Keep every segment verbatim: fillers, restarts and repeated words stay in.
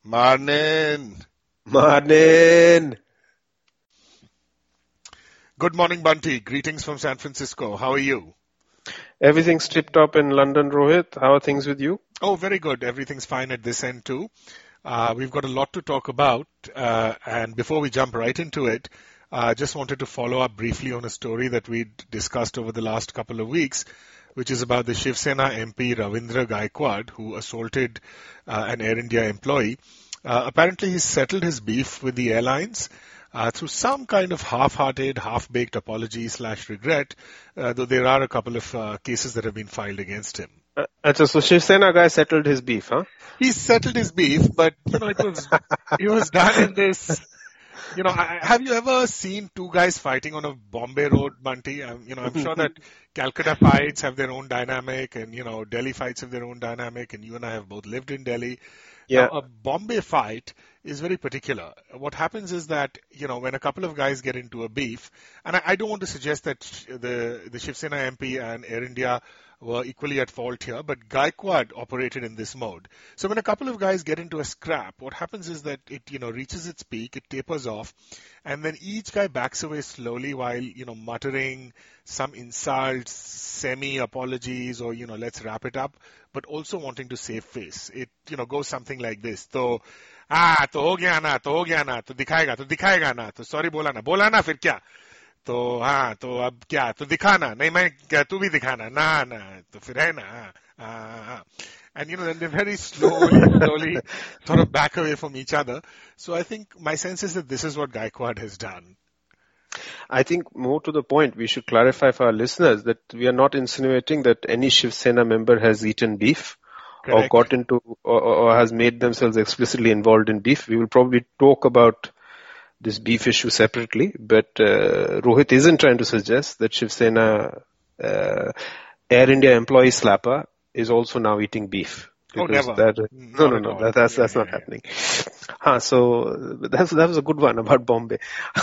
Morning. Morning. Good morning, Bunty. Greetings from San Francisco. How are you? Everything's tip-top in London, Rohit. How are things with you? Oh, very good. Everything's fine at this end too. Uh, we've got a lot to talk about. Uh, and before we jump right into it, I uh, just wanted to follow up briefly on a story that we discussed over the last couple of weeks, which is about the Shiv Sena M P Ravindra Gaikwad, who assaulted uh, an Air India employee. Uh, apparently, he's settled his beef with the airlines uh, through some kind of half-hearted, half-baked apology slash regret, uh, though there are a couple of uh, cases that have been filed against him. Uh, so Shiv Sena guy settled his beef, huh? He settled his beef, but you know it was it was done in this. You know, I, have you ever seen two guys fighting on a Bombay road, Bunty? Um, you know, I'm sure that Calcutta fights have their own dynamic, and you know, Delhi fights have their own dynamic, and you and I have both lived in Delhi. Yeah. Now, a Bombay fight is very particular. What happens is that, you know, when a couple of guys get into a beef, and I, I don't want to suggest that the, the Shiv Sena M P and Air India were equally at fault here, but Gaikwad operated in this mode. So when a couple of guys get into a scrap, what happens is that it, you know, reaches its peak, it tapers off, and then each guy backs away slowly while, you know, muttering some insults, semi-apologies, or, you know, let's wrap it up, but also wanting to save face. It, you know, goes something like this. So, ah, to ho gaya na, to ho gaya na, to dikhayega, to dikhayega na, to sorry bola na, bola na, fir kya? तो हाँ तो अब क्या तो दिखाना नहीं मैं क्या तू भी दिखाना ना ना तो फिर है ना हाँ and you know then they very slowly slowly sort of back away from each other. So I think my sense is that this is what Gaikwad has done. I think more to the point, we should clarify for our listeners that we are not insinuating that any Shiv Sena member has eaten beef. Correct. Or got into or, or has made themselves explicitly involved in beef. We will probably talk about this beef issue separately, but uh, Rohit isn't trying to suggest that Shiv Sena uh, Air India employee slapper is also now eating beef. Oh, never. That, no, no, no, that, that's yeah, that's yeah, not yeah. happening. Huh, so that's, that was a good one about Bombay.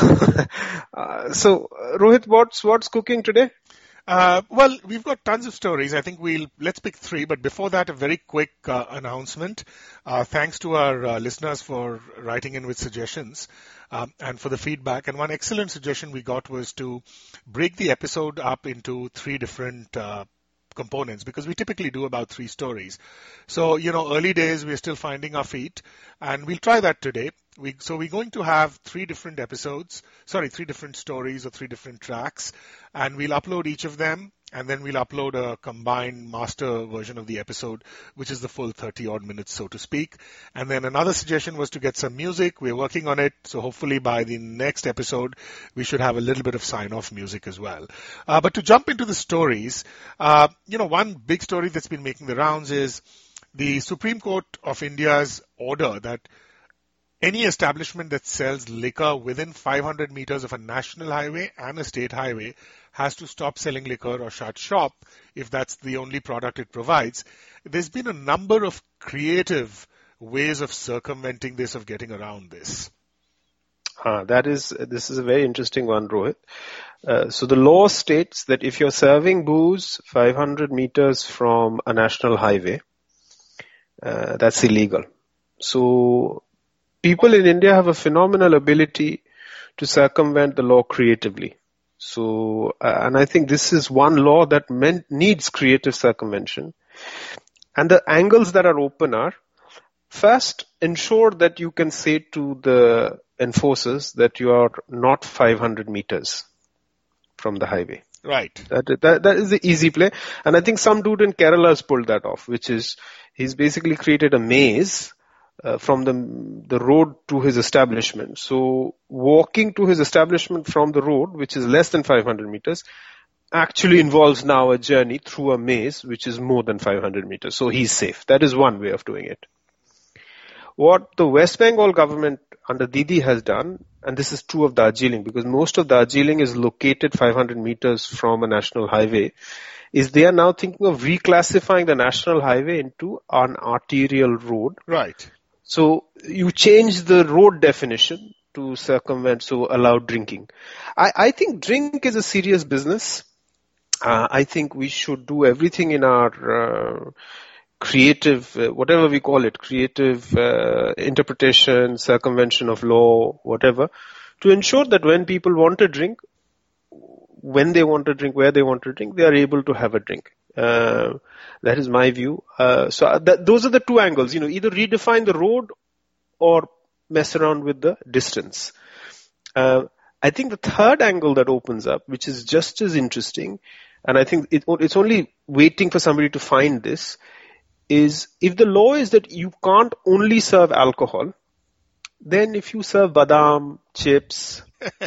uh, so Rohit, what's what's cooking today? Uh, well, we've got tons of stories. I think we'll, let's pick three, but before that, a very quick uh, announcement. Uh, thanks to our uh, listeners for writing in with suggestions um, and for the feedback. And one excellent suggestion we got was to break the episode up into three different uh, components, because we typically do about three stories. So, you know, early days, we're still finding our feet, and we'll try that today. We, so we're going to have three different episodes, sorry, three different stories or three different tracks, and we'll upload each of them, and then we'll upload a combined master version of the episode, which is the full thirty odd minutes, so to speak. And then another suggestion was to get some music. We're working on it, so hopefully by the next episode, we should have a little bit of sign-off music as well. Uh, but to jump into the stories, uh, you know, one big story that's been making the rounds is the Supreme Court of India's order that any establishment that sells liquor within five hundred meters of a national highway and a state highway has to stop selling liquor or shut shop if that's the only product it provides. There's been a number of creative ways of circumventing this, of getting around this. Uh, that is, this is a very interesting one, Rohit. Uh, so the law states that if you're serving booze five hundred meters from a national highway, uh, that's illegal. So people in India have a phenomenal ability to circumvent the law creatively. So, uh, and I think this is one law that meant, needs creative circumvention. And the angles that are open are, first, ensure that you can say to the enforcers that you are not five hundred meters from the highway. Right. That, that, that is the easy play. And I think some dude in Kerala has pulled that off, which is, he's basically created a maze Uh, from the the road to his establishment. So walking to his establishment from the road, which is less than five hundred meters, actually involves now a journey through a maze, which is more than five hundred meters. So he's safe. That is one way of doing it. What the West Bengal government under Didi has done, and this is true of Darjeeling, because most of Darjeeling is located five hundred meters from a national highway, is they are now thinking of reclassifying the national highway into an arterial road. Right. So you change the road definition to circumvent, so allow drinking. I, I think drink is a serious business. Uh, I think we should do everything in our uh, creative, uh, whatever we call it, creative uh, interpretation, circumvention of law, whatever, to ensure that when people want to drink, when they want to drink, where they want to drink, they are able to have a drink. Uh, that is my view. Uh, so that, those are the two angles, you know, either redefine the road or mess around with the distance. Uh, I think the third angle that opens up, which is just as interesting, and I think it, it's only waiting for somebody to find this, is if the law is that you can't only serve alcohol, then if you serve badam, chips,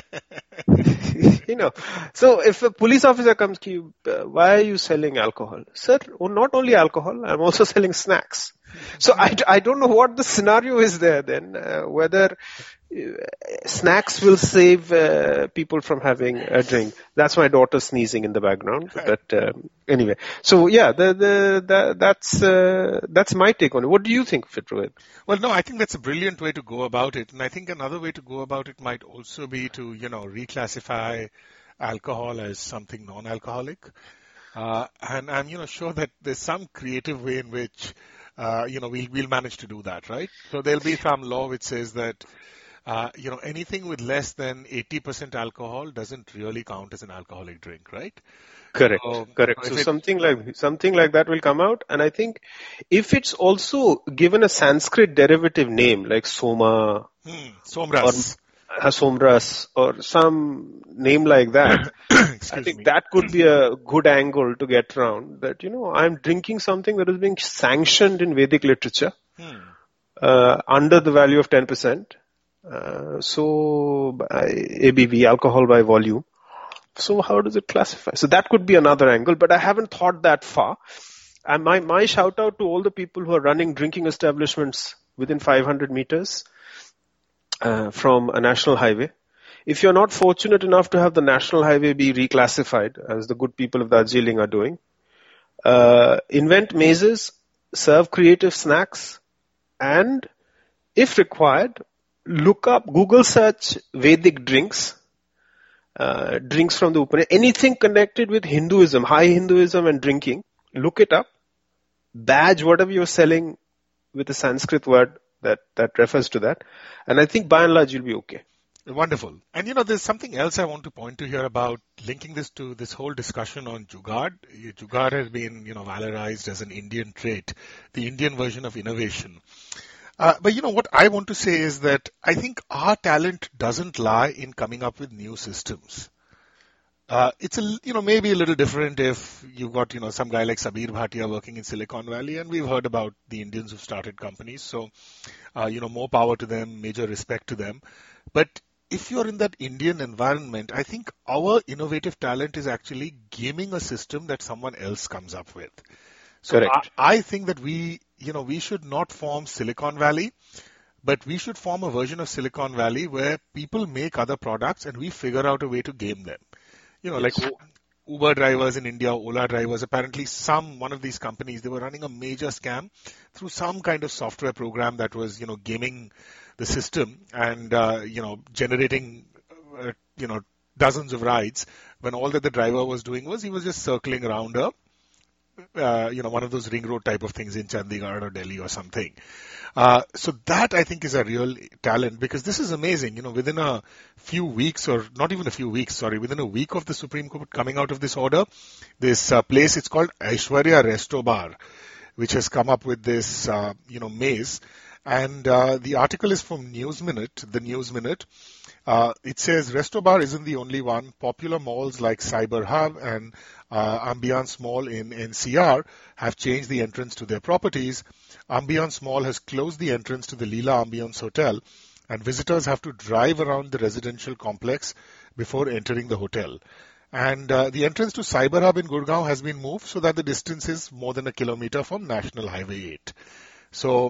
you know, so if a police officer comes to you, uh, why are you selling alcohol? Sir, oh, not only alcohol, I'm also selling snacks. So I, I don't know what the scenario is there then, uh, whether uh, snacks will save uh, people from having a drink. That's my daughter sneezing in the background. But um, anyway, so yeah, the, the, the, that's uh, that's my take on it. What do you think, Rohit? Well, no, I think that's a brilliant way to go about it. And I think another way to go about it might also be to, you know, reclassify alcohol as something non-alcoholic. Uh, and I'm, you know, sure that there's some creative way in which Uh, you know, we'll, we'll manage to do that, right? So there'll be some law which says that, uh, you know, anything with less than eighty percent alcohol doesn't really count as an alcoholic drink, right? Correct, so, correct. So, so it, something like, something like that will come out. And I think if it's also given a Sanskrit derivative name like Soma, hmm, Somras. Or Somras, or some name like that, I think me. that could be a good angle to get around that, you know, I'm drinking something that is being sanctioned in Vedic literature hmm. uh, under the value of ten percent. Uh, so by A B V, alcohol by volume. So how does it classify? So that could be another angle, but I haven't thought that far. And my, my shout out to all the people who are running drinking establishments within five hundred meters uh, from a national highway. If you're not fortunate enough to have the national highway be reclassified, as the good people of Darjeeling are doing, uh, invent mazes, serve creative snacks, and if required, look up, Google search Vedic drinks, uh, drinks from the Upanishad, anything connected with Hinduism, high Hinduism and drinking, look it up, badge whatever you're selling with a Sanskrit word that, that refers to that, and I think by and large you'll be okay. Wonderful. And you know, there's something else I want to point to here about linking this to this whole discussion on Jugaad. Jugaad has been, you know, valorized as an Indian trait, the Indian version of innovation. Uh, but you know, what I want to say is that I think our talent doesn't lie in coming up with new systems. Uh, it's a, you know, maybe a little different if you've got, you know, some guy like Sabir Bhatia working in Silicon Valley, and we've heard about the Indians who've started companies. So, uh, you know, more power to them, major respect to them. But if you're in that Indian environment, I think our innovative talent is actually gaming a system that someone else comes up with. So I, I think that we, you know, we should not form Silicon Valley, but we should form a version of Silicon Valley where people make other products and we figure out a way to game them. You know, yes. like Uber drivers in India, Ola drivers, apparently some, one of these companies, they were running a major scam through some kind of software program that was, you know, gaming the system and, uh, you know, generating, uh, you know, dozens of rides when all that the driver was doing was he was just circling around a, uh, you know, one of those ring road type of things in Chandigarh or Delhi or something. Uh, so that I think is a real talent because this is amazing. You know, within a few weeks or not even a few weeks, sorry, within a week of the Supreme Court coming out of this order, this uh, place, it's called Aishwarya Resto Bar, which has come up with this, uh, you know, maze. And uh, the article is from News Minute, the News Minute. Uh, it says Resto Bar isn't the only one. Popular malls like Cyber Hub and uh, Ambiance Mall in N C R have changed the entrance to their properties. Ambiance Mall has closed the entrance to the Leela Ambiance Hotel, and visitors have to drive around the residential complex before entering the hotel. And uh, the entrance to Cyber Hub in Gurgaon has been moved so that the distance is more than a kilometer from National Highway eight. So,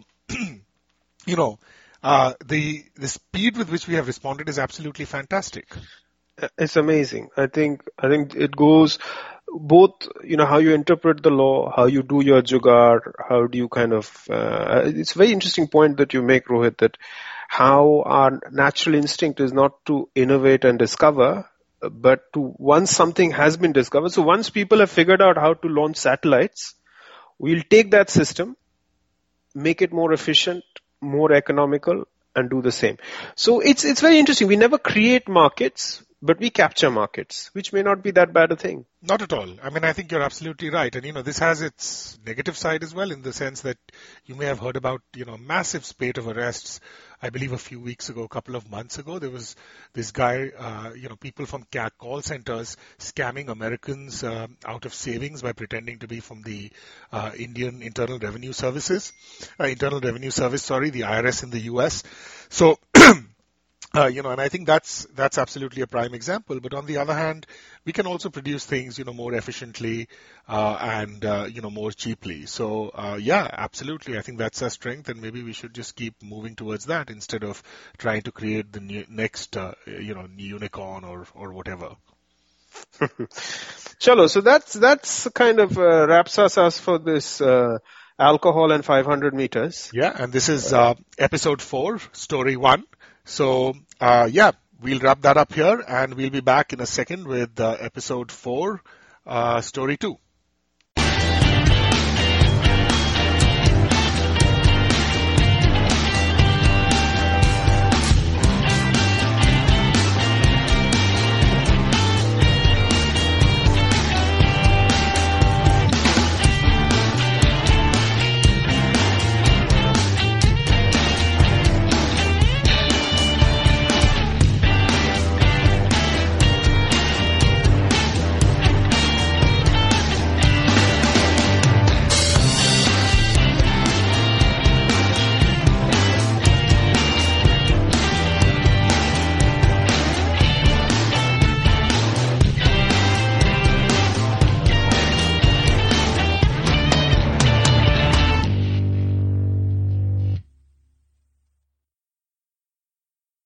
you know, uh, the the speed with which we have responded is absolutely fantastic. It's amazing. I think I think it goes both, you know, how you interpret the law, how you do your jugaad, how do you kind of, uh, it's a very interesting point that you make, Rohit, that how our natural instinct is not to innovate and discover, but to once something has been discovered. So once people have figured out how to launch satellites, We'll take that system, make it more efficient, more economical, and do the same. So it's it's very interesting. We never create markets, but we capture markets, which may not be that bad a thing. Not at all. I mean, I think you're absolutely right. And, you know, this has its negative side as well, in the sense that you may have heard about, you know, massive spate of arrests. I believe a few weeks ago, a couple of months ago, there was this guy, uh, you know, people from call centers scamming Americans uh, out of savings by pretending to be from the uh, Indian Internal Revenue Services, uh, Internal Revenue Service, sorry, the I R S in the U S. So, Uh, you know, and I think that's that's absolutely a prime example. But on the other hand, we can also produce things, you know, more efficiently uh, and uh, you know more cheaply. So uh, yeah, absolutely, I think that's our strength, and maybe we should just keep moving towards that instead of trying to create the new, next uh, you know unicorn or or whatever. Chalo, so that's that's kind of uh, wraps us us for this uh, alcohol and five hundred meters. Yeah, and this is uh, episode four, story one. So, uh, yeah, we'll wrap that up here, and we'll be back in a second with uh, episode four, uh, story two.